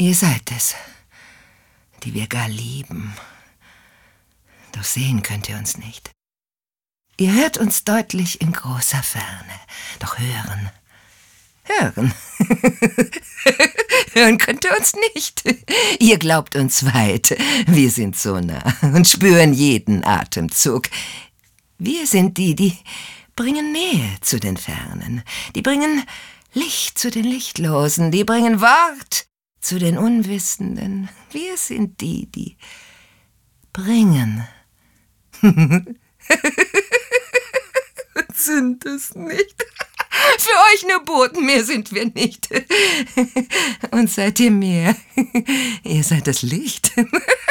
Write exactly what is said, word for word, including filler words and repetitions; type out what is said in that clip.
Ihr seid es, die wir gar lieben. Doch sehen könnt ihr uns nicht. Ihr hört uns deutlich in großer Ferne, doch hören, hören. Hören könnt ihr uns nicht. Ihr glaubt uns weit, wir sind so nah und spüren jeden Atemzug. Wir sind die, die bringen Nähe zu den Fernen, die bringen Licht zu den Lichtlosen, die bringen Wort zu den Unwissenden. Wir sind die, die bringen. Sind es nicht? Für euch nur Boten, mehr sind wir nicht. Und seid ihr mehr? Ihr seid das Licht.